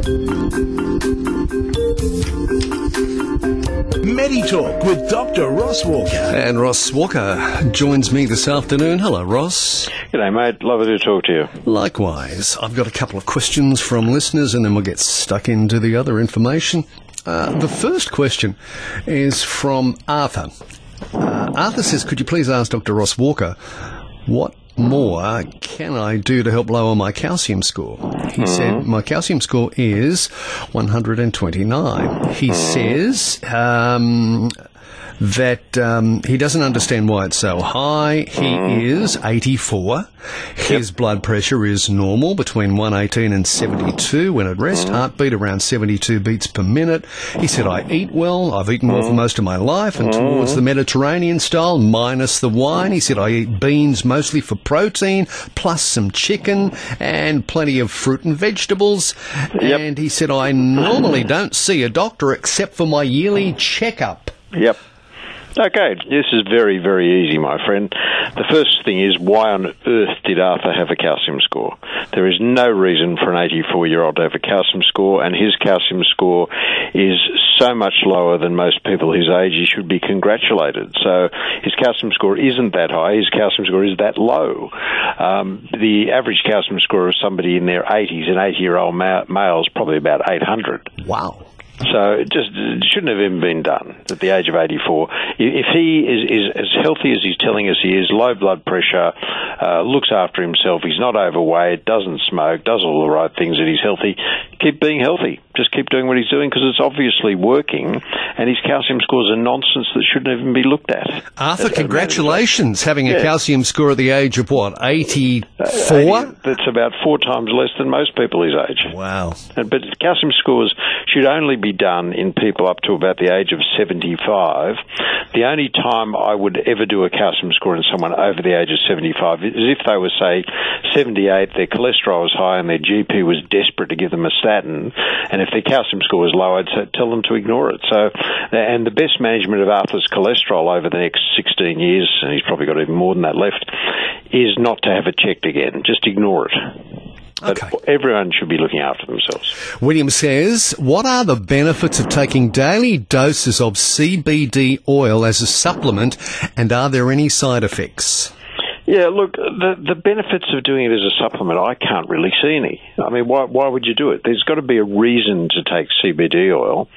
MediTalk with Dr. Ross Walker. And Ross Walker joins me this afternoon. Hello, Ross. G'day, mate. Lovely to talk to you. Likewise. I've got a couple of questions from listeners and then we'll get stuck into the other information. The first question is from Arthur. Arthur says, could you please ask Dr. Ross Walker what more can I do to help lower my calcium score? He said, my calcium score is 129. He says that he doesn't understand why it's so high. He is 84. His blood pressure is normal, between 118 and 72 when at rest. Heartbeat around 72 beats per minute. He said, I eat well. I've eaten well for most of my life and towards the Mediterranean style, minus the wine. He said, I eat beans mostly for protein, plus some chicken and plenty of fruit and vegetables. Yep. And he said, I normally don't see a doctor except for my yearly checkup. Yep. Okay, this is very, very easy, my friend. The first thing is, why on earth did Arthur have a calcium score? There is no reason for an 84-year-old to have a calcium score, and his calcium score is so much lower than most people his age. He should be congratulated. So his calcium score isn't that high. His calcium score is that low. The average calcium score of somebody in their 80s, an 80-year-old male, is probably about 800. Wow. So it just shouldn't have even been done at the age of 84. If he is as healthy as he's telling us he is, low blood pressure, looks after himself, he's not overweight, doesn't smoke, does all the right things, and he's healthy, keep being healthy. Just keep doing what he's doing because it's obviously working, and his calcium scores are nonsense that shouldn't even be looked at. Arthur, congratulations, having a calcium score at the age of what, 84? That's about 4 times less than most people his age. Wow. But calcium scores should only be done in people up to about the age of 75. The only time I would ever do a calcium score in someone over the age of 75 is if they were, say, 78, their cholesterol was high and their GP was desperate to give them a statin, and if their calcium score was low, I'd tell them to ignore it. So, and the best management of Arthur's cholesterol over the next 16 years, and he's probably got even more than that left, is not to have it checked again. Just ignore it. But everyone should be looking after themselves. William says, what are the benefits of taking daily doses of CBD oil as a supplement, and are there any side effects? Yeah, look, the benefits of doing it as a supplement, I can't really see any. I mean, why would you do it? There's got to be a reason to take CBD oil.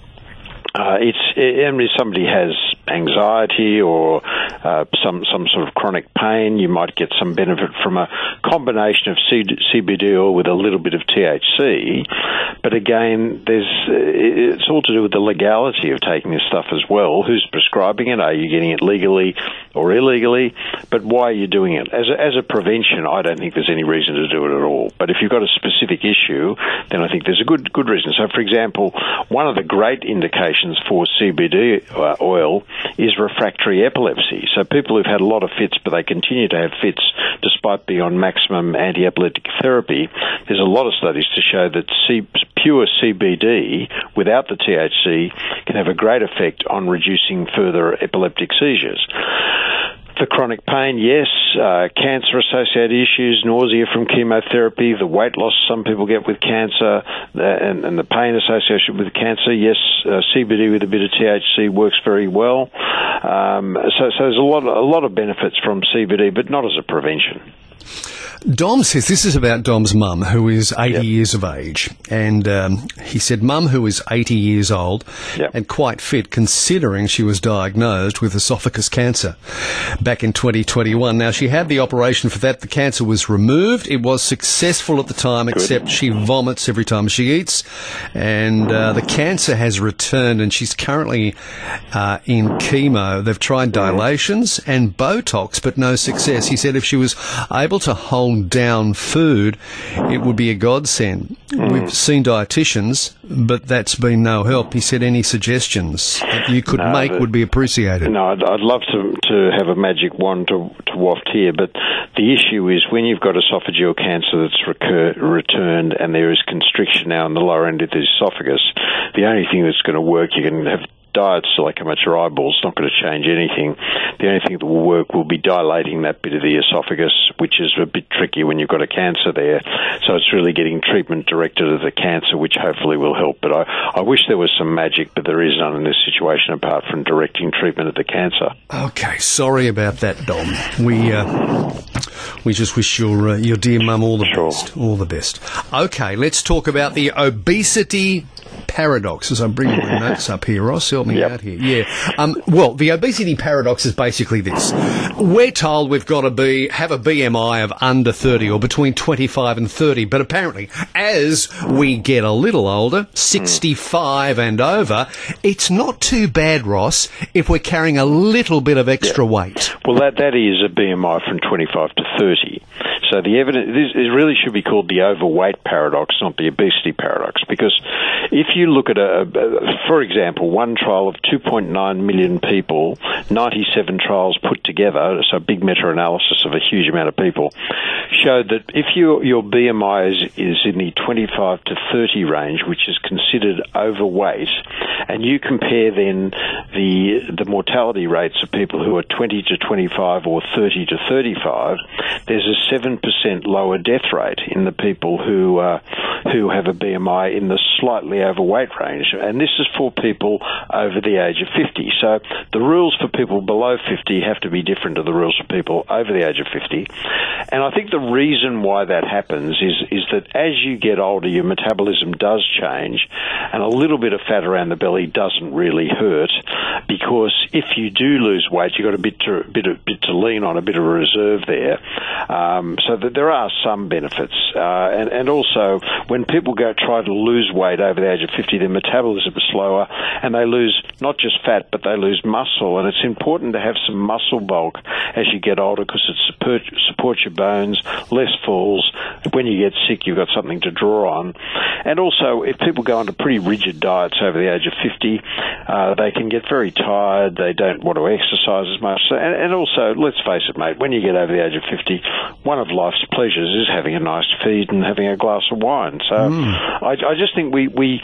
If somebody has anxiety or some sort of chronic pain, you might get some benefit from a combination of CBD oil with a little bit of THC. But again, it's all to do with the legality of taking this stuff as well. Who's prescribing it? Are you getting it legally or illegally? But why are you doing it? As a prevention, I don't think there's any reason to do it at all. But if you've got a specific issue, then I think there's a good reason. So, for example, one of the great indications for CBD oil is refractory epilepsy. So people who've had a lot of fits, but they continue to have fits despite being on maximum anti-epileptic therapy, there's a lot of studies to show that pure CBD without the THC can have a great effect on reducing further epileptic seizures. The chronic pain, yes. Cancer-associated issues, nausea from chemotherapy, the weight loss some people get with cancer, and the pain associated with cancer, yes. CBD with a bit of THC works very well. So there's a lot of benefits from CBD, but not as a prevention. Dom says, this is about Dom's mum, who is 80 years of age. And he said, Mum, who is 80 years old and quite fit, considering she was diagnosed with esophagus cancer back in 2021. Now, she had the operation for that. The cancer was removed. It was successful at the time, except she vomits every time she eats. And the cancer has returned, and she's currently in chemo. They've tried dilations and Botox, but no success. He said if she was able to hold down food, it would be a godsend. We've seen dietitians, but that's been no help. He said any suggestions that you could make would be appreciated. No, I'd love to have a magic wand to waft here, but the issue is when you've got esophageal cancer that's returned and there is constriction now in the lower end of the esophagus, the only thing that's going to work, you can have diet's like how much your eyeball's not going to change anything. The only thing that will work will be dilating that bit of the esophagus, which is a bit tricky when you've got a cancer there. So it's really getting treatment directed at the cancer, which hopefully will help. But I wish there was some magic, but there is none in this situation apart from directing treatment at the cancer. Okay, sorry about that, Dom. We just wish your dear mum all the best. All the best. Okay, let's talk about the obesity paradox. As I'm bringing my notes up here, Ross, help me out here. Yeah. Well, the obesity paradox is basically this. We're told we've got to have a BMI of under 30 or between 25 and 30, but apparently as we get a little older, 65 and over, it's not too bad, Ross, if we're carrying a little bit of extra weight. Well, that is a BMI from 25 to 30. So the evidence, it really should be called the overweight paradox, not the obesity paradox, because if you look at for example, one trial of 2.9 million people, 97 trials put together, so a big meta-analysis of a huge amount of people, showed that if your BMI is in the 25 to 30 range, which is considered overweight, and you compare then the mortality rates of people who are 20 to 25 or 30 to 35, there's a 7% lower death rate in the people who have a BMI in the slightly overweight range. And this is for people over the age of 50. So the rules for people below 50 have to be different to the rules for people over the age of 50. And I think the reason why that happens is that as you get older, your metabolism does change, and a little bit of fat around the belly doesn't really hurt, because if you do lose weight, you've got a bit to lean on, a bit of a reserve there. So that there are some benefits. And also, when people try to lose weight over the age of 50, their metabolism is slower, and they lose not just fat, but they lose muscle. And it's important to have some muscle bulk as you get older, because it supports your bones, less falls. When you get sick, you've got something to draw on. And also, if people go onto pretty rigid diets over the age of 50, they can get very tired. They don't want to exercise as much. And also, let's face it, mate, when you get over the age of 50, one of life's pleasures is having a nice feed and having a glass of wine. So I just think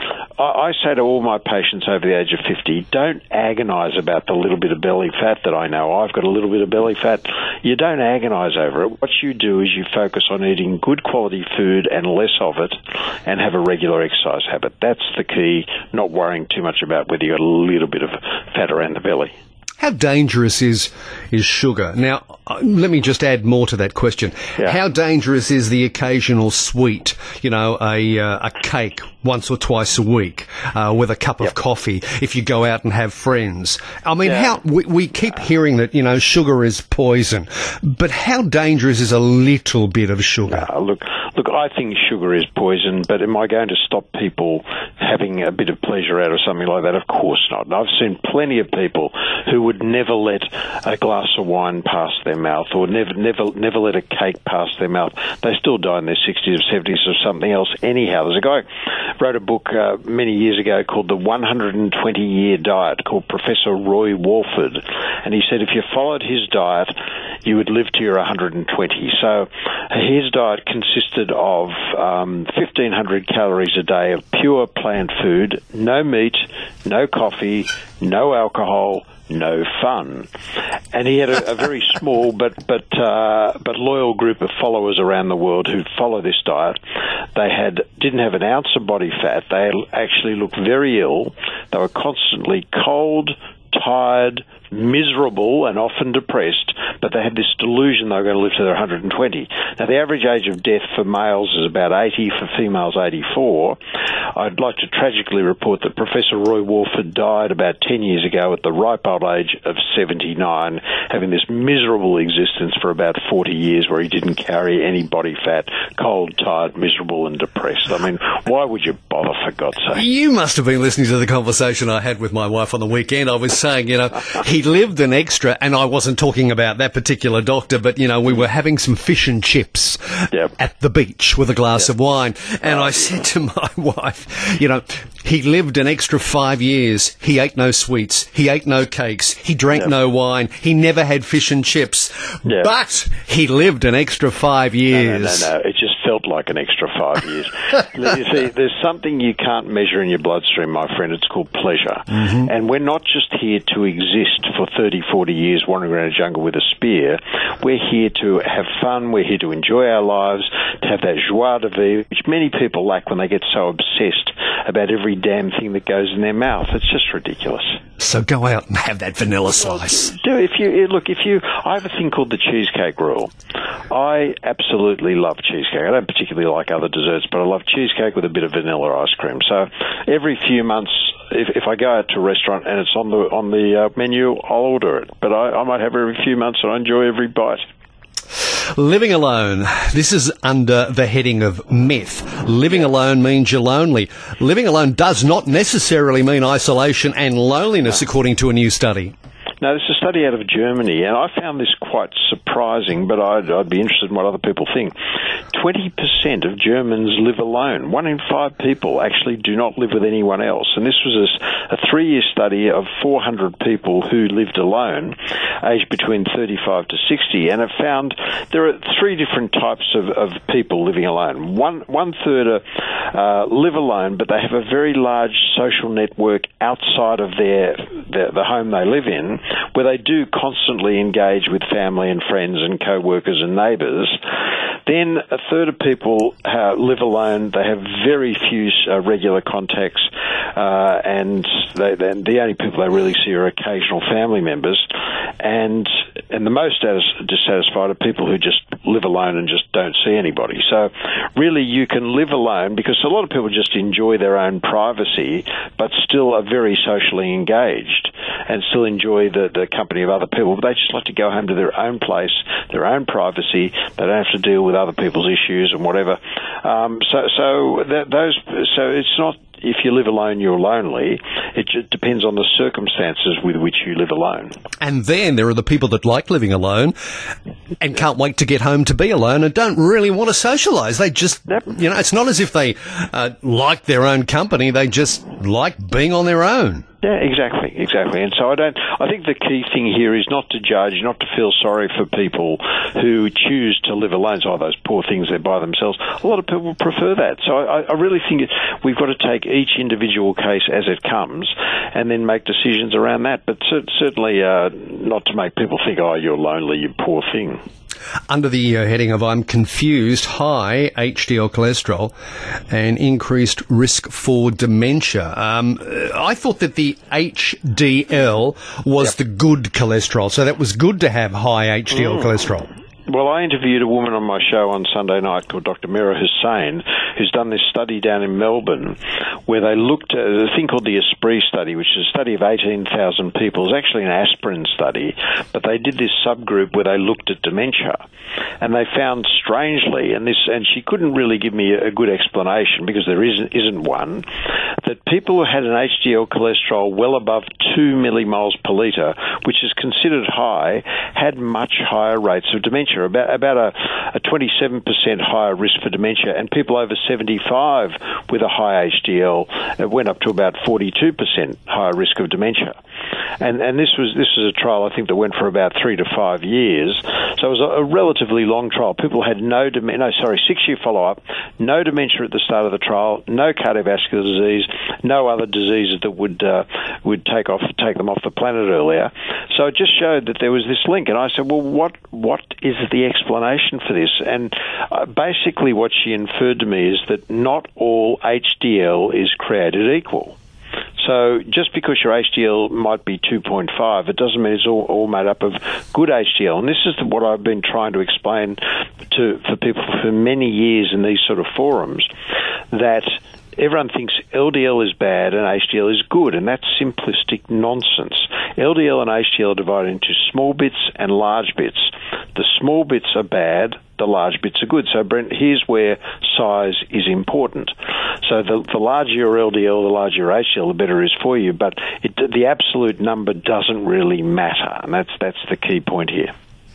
I say to all my patients over the age of 50, don't agonise about the little bit of belly fat that I know. I've got a little bit of belly fat. You don't agonise over it. What you do is you focus on eating good quality food and less of it, and have a regular exercise habit. That's the key, not worrying too much about whether you've got a little bit of fat around the belly. How dangerous is sugar? Now, let me just add more to that question. Yeah. How dangerous is the occasional sweet, a cake once or twice a week with a cup of coffee if you go out and have friends? I mean, we keep hearing that, sugar is poison, but how dangerous is a little bit of sugar? Look, I think sugar is poison, but am I going to stop people having a bit of pleasure out of something like that? Of course not. And I've seen plenty of people who would never let a glass of wine pass their mouth, or never let a cake pass their mouth. They still die in their 60s or 70s of something else anyhow. There's a guy wrote a book many years ago called The 120-Year Diet, called Professor Roy Walford, and he said if you followed his diet, you would live to your 120. So his diet consisted of 1,500 calories a day of pure plant food, no meat, no coffee, no alcohol, no fun. And he had a very small but loyal group of followers around the world who follow this diet. They didn't have an ounce of body fat. They actually looked very ill. They were constantly cold, tired, miserable, and often depressed, but they had this delusion they were going to live to their 120. Now, the average age of death for males is about 80, for females 84. I'd like to tragically report that Professor Roy Walford died about 10 years ago at the ripe old age of 79, having this miserable existence for about 40 years where he didn't carry any body fat, cold, tired, miserable, and depressed. I mean, why would you bother, for God's sake? You must have been listening to the conversation I had with my wife on the weekend. I was saying, he lived an extra, and I wasn't talking about that particular doctor, but, we were having some fish and chips at the beach with a glass of wine, and I said to my wife, He lived an extra 5 years. He ate no sweets. He ate no cakes. He drank no wine. He never had fish and chips. But he lived an extra 5 years. No. It just felt like an extra 5 years. You see, there's something you can't measure in your bloodstream, my friend. It's called pleasure. Mm-hmm. And we're not just here to exist for 30, 40 years wandering around a jungle with a spear. We're here to have fun. We're here to enjoy our lives, to have that joie de vivre, which many people lack when they get so obsessed about every damn thing that goes in their mouth. It's just ridiculous. So go out and have that vanilla slice. I have a thing called the cheesecake rule. I absolutely love cheesecake. I don't particularly like other desserts, but I love cheesecake with a bit of vanilla ice cream. So every few months, if I go out to a restaurant and it's on the menu, I'll order it. But I might have it every few months and I enjoy every bite. Living alone. This is under the heading of myth. Living alone means you're lonely. Living alone does not necessarily mean isolation and loneliness, according to a new study. No, this is a study out of Germany, and I found this quite surprising, but I'd be interested in what other people think. 20% of Germans live alone. 1 in 5 people actually do not live with anyone else. And this was a 3-year study of 400 people who lived alone, aged between 35 to 60, and it found there are 3 different types of people living alone. One third live alone, but they have a very large social network outside of the home they live in, where they do constantly engage with family and friends and co-workers and neighbours. Then a third of people live alone. They have very few regular contacts, and the only people they really see are occasional family members. And the most dissatisfied are people who just live alone and just don't see anybody. So really you can live alone because a lot of people just enjoy their own privacy but still are very socially engaged and still enjoy the company of other people. But they just like to go home to their own place, their own privacy. They don't have to deal with other people's issues and whatever. So it's not, if you live alone, you're lonely. It just depends on the circumstances with which you live alone. And then there are the people that like living alone and can't wait to get home to be alone and don't really want to socialise. They just, it's not as if they like their own company. They just like being on their own. Yeah, exactly. And so I think the key thing here is not to judge, not to feel sorry for people who choose to live alone. So, those poor things, they're by themselves. A lot of people prefer that. So I really think we've got to take each individual case as it comes and then make decisions around that. But certainly not to make people think, oh, you're lonely, you poor thing. Under the heading of I'm confused, high HDL cholesterol and increased risk for dementia. I thought that the HDL was the good cholesterol, so that was good to have high HDL cholesterol. Well, I interviewed a woman on my show on Sunday night called Dr. Mira Hussain, who's done this study down in Melbourne where they looked at a thing called the Esprit study, which is a study of 18,000 people. It's actually an aspirin study, but they did this subgroup where they looked at dementia. And they found strangely, and she couldn't really give me a good explanation because there isn't one, that people who had an HDL cholesterol well above 2 millimoles per litre, which is considered high, had much higher rates of dementia, about a 27% higher risk for dementia, and people over 75 with a high HDL went up to about 42% higher risk of dementia. And this was a trial, I think, that went for about 3 to 5 years. So it was a relatively long trial. People had 6-year follow-up, no dementia at the start of the trial, no cardiovascular disease, no other diseases that would take them off the planet earlier. So it just showed that there was this link. And I said, well, what is the explanation for this? And basically what she inferred to me is that not all HDL is created equal. So just because your HDL might be 2.5, it doesn't mean it's all made up of good HDL. And this is what I've been trying to explain for people for many years in these sort of forums, that everyone thinks LDL is bad and HDL is good, and that's simplistic nonsense. LDL and HDL are divided into small bits and large bits. The small bits are bad, the large bits are good. So, Brent, here's where size is important. So the larger your LDL, the larger your HDL, the better it is for you, but the absolute number doesn't really matter, and that's the key point here.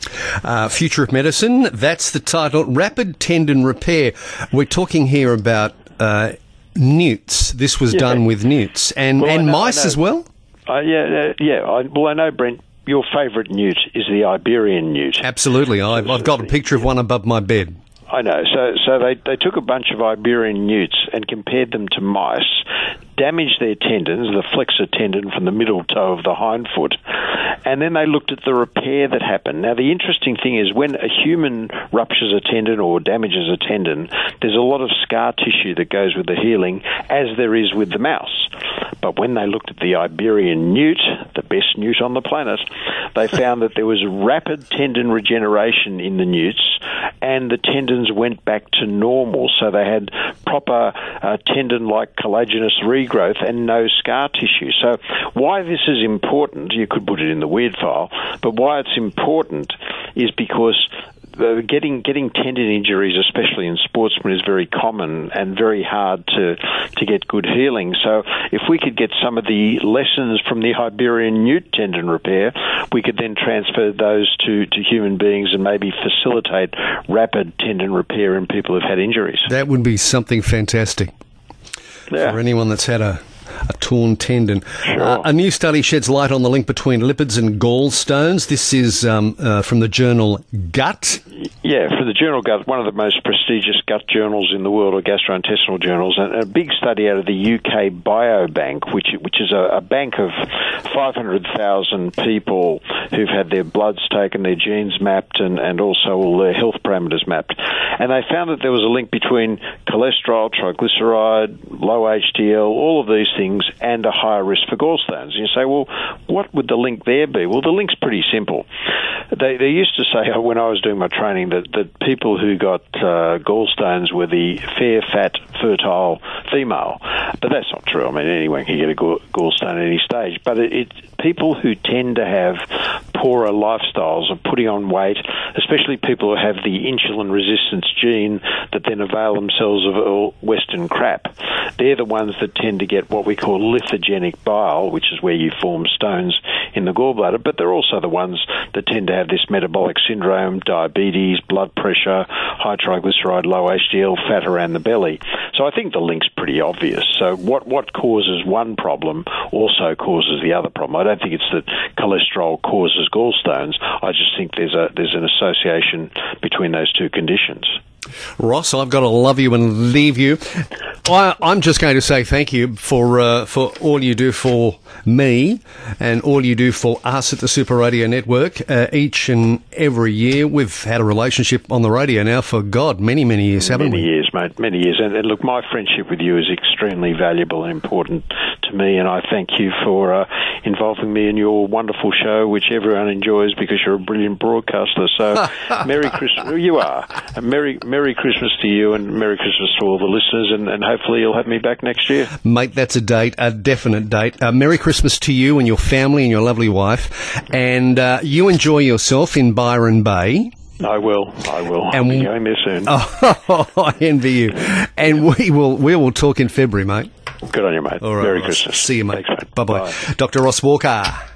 Future of Medicine, that's the title. Rapid tendon repair. We're talking here about newts. This was done with newts and mice as well? I know, Brent, your favourite newt is the Iberian newt. Absolutely. I've got a picture of one above my bed. I know. So they took a bunch of Iberian newts and compared them to mice, damaged their tendons, the flexor tendon from the middle toe of the hind foot, and then they looked at the repair that happened. Now, the interesting thing is when a human ruptures a tendon or damages a tendon, there's a lot of scar tissue that goes with the healing, as there is with the mouse. But when they looked at the Iberian newt, the best newt on the planet, they found that there was rapid tendon regeneration in the newts, and the tendons went back to normal. So they had proper tendon-like collagenous regrowth and no scar tissue. So why this is important, you could put it in the weird file, but why it's important is because getting tendon injuries, especially in sportsmen, is very common and very hard to get good healing. So if we could get some of the lessons from the Iberian newt tendon repair, we could then transfer those to human beings and maybe facilitate rapid tendon repair in people who've had injuries. That would be something fantastic for anyone that's had a torn tendon. Sure. A new study sheds light on the link between lipids and gallstones. This is from the journal Gut. Yeah, for the journal Gut, one of the most prestigious gut journals in the world, or gastrointestinal journals, and a big study out of the UK Biobank, which is a bank of 500,000 people who've had their bloods taken, their genes mapped, and also all their health parameters mapped. And they found that there was a link between cholesterol, triglyceride, low HDL, all of these things, and a higher risk for gallstones. And you say, well, what would the link there be? Well, the link's pretty simple. They used to say, when I was doing my training, that people who got gallstones were the fair, fat, fertile female. But that's not true. I mean, anyone can get a gallstone at any stage. But it's people who tend to have poorer lifestyles of putting on weight, especially people who have the insulin resistance gene that then avail themselves of Western crap. They're the ones that tend to get what we call lithogenic bile, which is where you form stones in the gallbladder, but they're also the ones that tend to have this metabolic syndrome, diabetes, blood pressure, high triglyceride, low HDL, fat around the belly. So I think the link's pretty obvious. So what causes one problem also causes the other problem. I don't think it's that cholesterol causes gallstones. I just think there's an association between those two conditions. Ross, I've got to love you and leave you. I'm just going to say thank you for all you do for me and all you do for us at the Super Radio Network each and every year. We've had a relationship on the radio now for, God, many, many years, haven't we? Many years, mate, many years. And look, my friendship with you is extremely valuable and important to me, and I thank you for involving me in your wonderful show, which everyone enjoys because you're a brilliant broadcaster. So Merry Christmas. You are. And Merry Christmas to you, and Merry Christmas to all the listeners, and hopefully you'll have me back next year. Mate, that's a date, a definite date. Merry Christmas to you and your family and your lovely wife, and you enjoy yourself in Byron Bay. I will. And I'll be going there soon. Oh, I envy you. And we will talk in February, mate. Good on you, mate. All right, Merry Ross. Christmas. See you, mate. Thanks, mate. Bye-bye. Bye. Dr. Ross Walker.